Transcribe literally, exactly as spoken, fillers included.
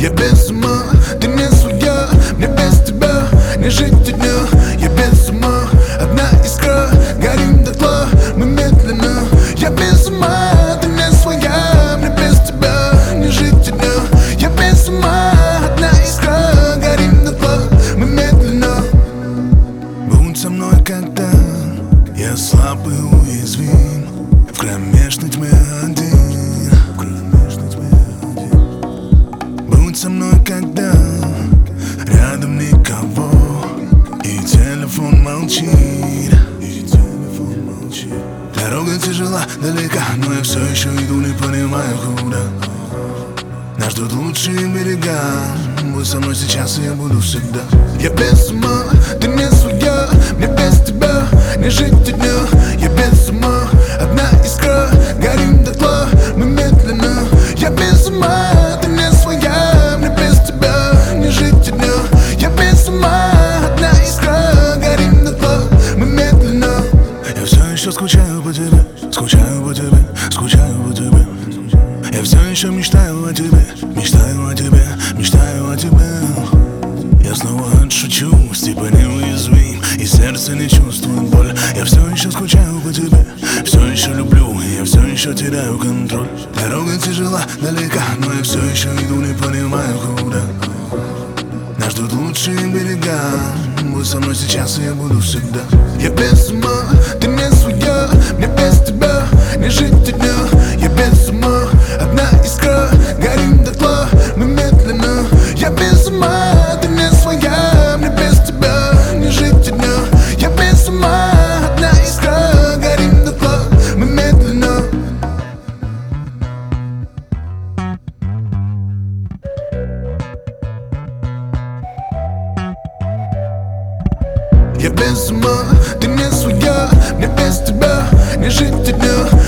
Я без ума, ты не своя, мне без тебя не жить дня. Я без ума, одна искра, горим дотла, мы медленно. Я без ума, ты не своя, мне без тебя не жить дня. Я без ума, одна искра, горим дотла, мы медленно. Будь со мной, когда я слаб и уязвим, в кромешной тьме один. Будь со мной, когда рядом никого и телефон молчит. Дорога тяжела, далека, но я все еще иду, не понимаю куда. Нас ждут лучшие берега. Будь со мной сейчас, и я буду всегда. Я без ума, ты не своя, мне без тебя не жить дня. Я без ума, одна искра, горим дотла, мы медленно. Я без ума, ты не своя, мне без тебя не жить дня. Я без ума, одна искра, горим дотла, мы медленно. Я все еще скучаю по тебе, скучаю по тебе, скучаю по тебе. Я все еще мечтаю о тебе, мечтаю о тебе, мечтаю о тебе. Я снова отшучу, типа неуязвим, и сердце не чувствует боль. Я все еще скучаю по тебе, все еще люблю, и я все еще теряю контроль. Дорога тяжела, далека, но я все еще иду, не понимаю куда. Нас ждут лучшие берега. Будь со мной сейчас, и я буду всегда. Я без ума, ты не своя, мне без тебя не жить дня. Я без ума, одна искра, горим дотла, мы медленно. Я без ума, ты не своя, мне без тебя не жить дня. Я без ума, одна искра, горим дотла, мы медленно. Я без ума, ты не своя, мне без тебя не жить дня.